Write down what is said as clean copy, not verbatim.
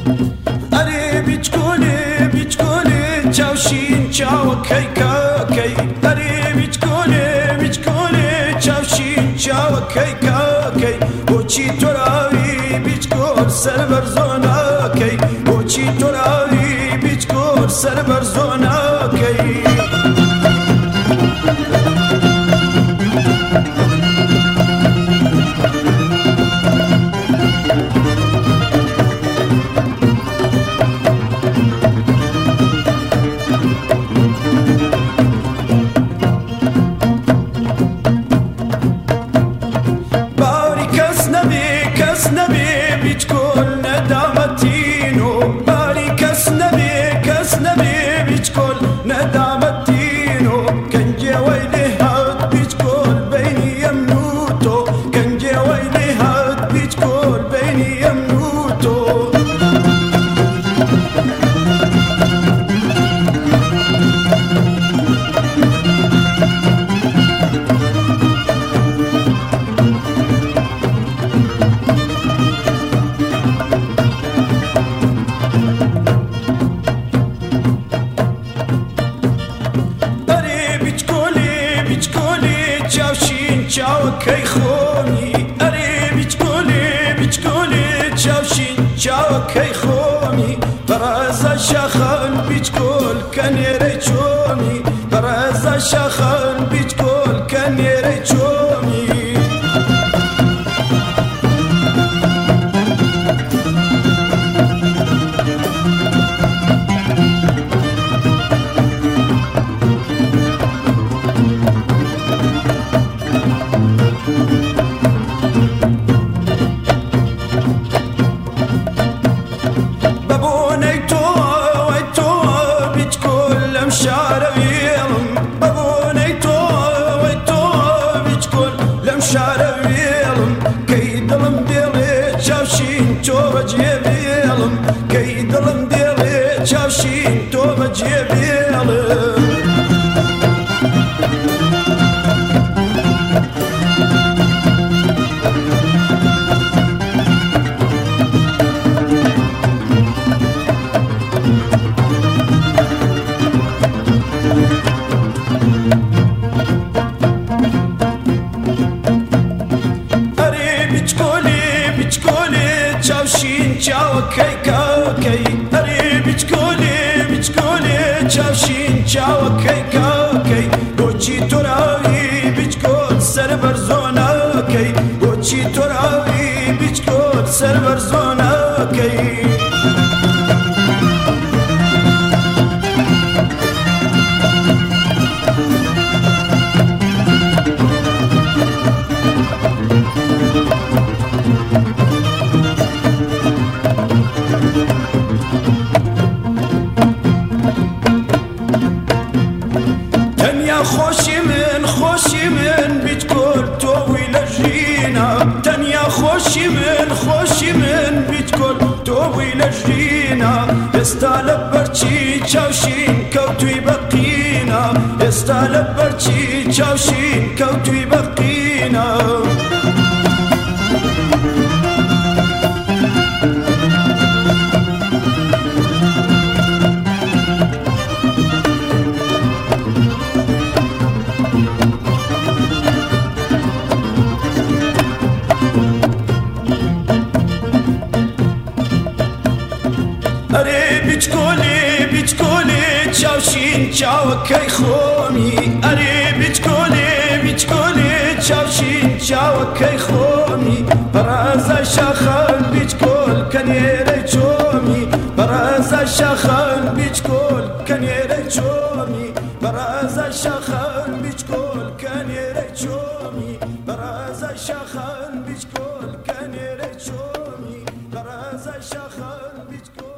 ئەرێ بیچکۆلێ بیچکۆلێ چاوشین چاوەکەی ئەرێ بیچکۆلێ بیچکۆلێ چاوشین چاوەکەی بۆچی تۆراوی بیچکۆل سەربەر زۆناکەی بۆچی تۆراوی بیچکۆل سەربەر زۆناکەی چاوەکەی خۆمی ئەرێ بیچکۆلێ بیچکۆلێ چاوشین چاوەکەی خۆمی بەڕێزە شاخان بیچکۆل کە نێرەی چۆمی بەڕێزە شاخان بیچکۆل کە نێرەی چۆمی تۆ بەجێبێڵم کەی دڵم دێڵێ چاوشین تۆ بەجێبێڵم چاوەکەی کاکەی ئەرێ بیچکۆلێ بیچکۆلێ چاوشین چاوەکەی کاکەی بۆچی تۆراوی بیچکۆل سەربەر زۆناکەی بۆچی تۆراوی بیچکۆل سەربەر زۆناکەی خۆشی من بیچکۆل تۆوی لە ژینە تەنیا خۆشی من بیچکۆل تۆوی لە ژینە ئێستا لە بەرچی چاوشین کەوتوی بەقینە ئێستا لە بەرچی چاوشین کەوتوی بەقینە ئەرێ بیچکۆلێ بیچکۆلێ چاوشین چاوەکەی خۆمی ئەرێ بیچکۆلێ بیچکۆلێ چاوشین چاوەکەی خۆمی بەڕێزە شاخان بیچکۆل کە نێرەی چۆمی بەڕێزە شاخان بیچکۆل کە نێرەی چۆمی بەڕێزە شاخان بیچکۆل کە نێرەی چۆمی بەڕێزە شاخان بیچکۆل کە نێرەی چۆمی بەڕێزە شاخان بیچکۆل